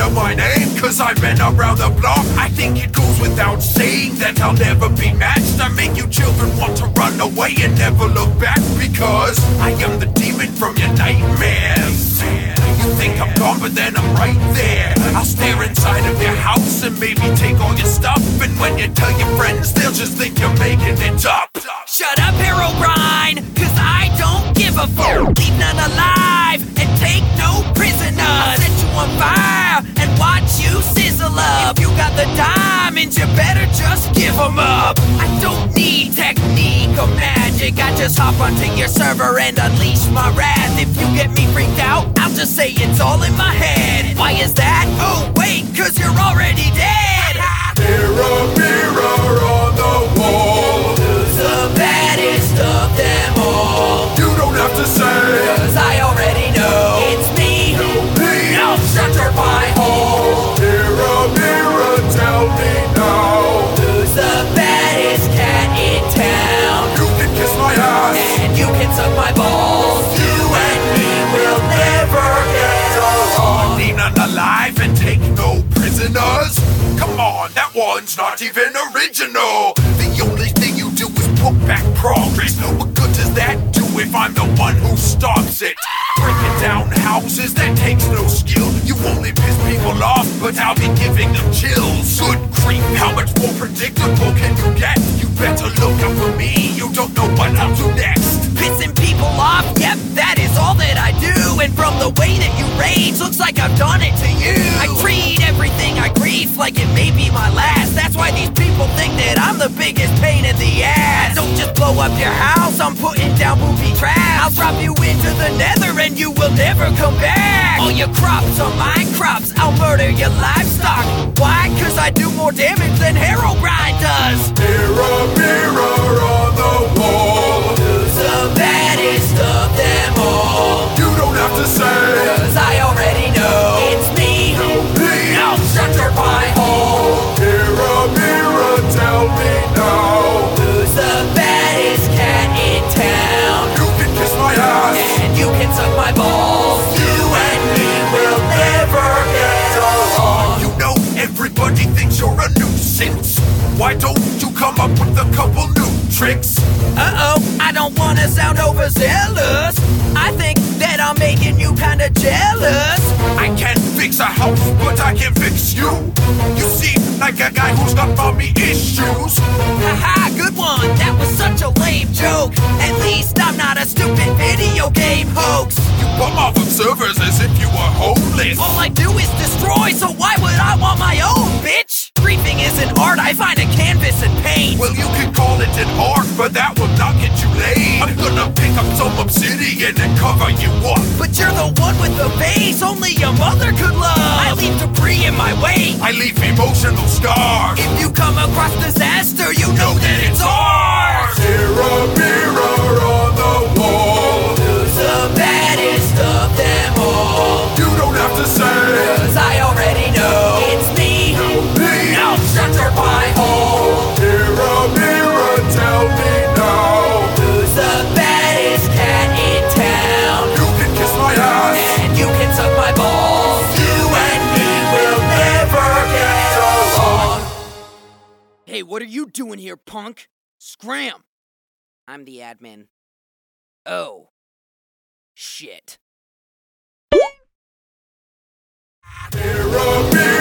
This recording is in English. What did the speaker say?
know my name, cause I've been around the block. I think it goes without saying that I'll never be matched. I make you children want to run away and never look back, because I am the demon from your nightmares. You think I'm gone, but then I'm right there. I'll stare inside of your house and maybe take all your stuff, and when you tell your friends, they'll just think you're making it up. Shut up, Herobrine, cause I don't give a fuck. Leave none alive and take no prisoners. I'll set you on fire and watch you sizzle up. If you got the diamonds, you better just give them up. I don't need technique or magic, I just hop onto your server and unleash my wrath. If you get me freaked out, I'll just say it's all in my head. Why is that? Oh wait, cause you're already dead. Mirror, mirror on the wall, Who's the baddest of them all? you don't have to say. Cause I already know it's me. Now shut your pie hole. Mirror, mirror, tell me now. Who's the baddest cat in town? You can kiss my ass. And you can suck my balls. You and me will never get along. Leave none alive and take no prisoners. Come on, that one's not even original. The only thing you do is put back progress. What good does that do if I'm the one who stops it? Breaking down houses, that takes no skill. You only piss people off, but I'll be giving them chills. Good grief, how much more predictable can you get? You better look up for me, you don't know what I'll do next. Pissing people off, yep, that is all that I do. And from the way that you rage, looks like I've done it to you. I treat everything I grief like it may be my last. That's why these people think that I'm the biggest pain in the ass. Don't just blow up your house, I'm putting down booby traps. I'll drop you into the nether and you will never come back. All your crops are my crops, I'll murder your livestock. Why? Cause I do more damage than Herobrine does. Mirror, mirror on the wall, Who's the baddest of them all? you don't have to say. Cause I already know it's me. Now shut your pie hole. Mirror, mirror, tell me now. Who's the baddest cat in town? You can kiss my ass. And you can suck my balls. You and me will never get along. You know everybody thinks you're a nuisance. Why don't you come up with a couple new tricks? Uh-oh, I don't wanna sound overzealous. I think that I'm making you kinda jealous. I can't fix a house, but I can fix you. You seem like a guy who's got mommy issues. Haha, good one, that was such a lame joke. At least I'm not a stupid video game hoax. You bum off of servers as if you were homeless. All I do is destroy, so why would I want my own, bitch? Griefing isn't art, I find a canvas and paint. Well, you can call it an art, but that will not get you laid. I'm gonna pick up some obsidian and cover you up. But you're the one with the face only your mother could love. I leave debris in my way. I leave emotional scars. If you come across disaster, you know that it's ours. Mirror, mirror on the wall, Who's the baddest of them all? you don't have to say. Cause I already know it's me. Now shut your pie hole. Mirror, mirror, tell me now. Who's the baddest cat in town? You can kiss my ass. And you can suck my balls. You and me will never get along. Hey, what are you doing here, punk? Scram! I'm the admin. Oh. Shit. Mirror, mirror.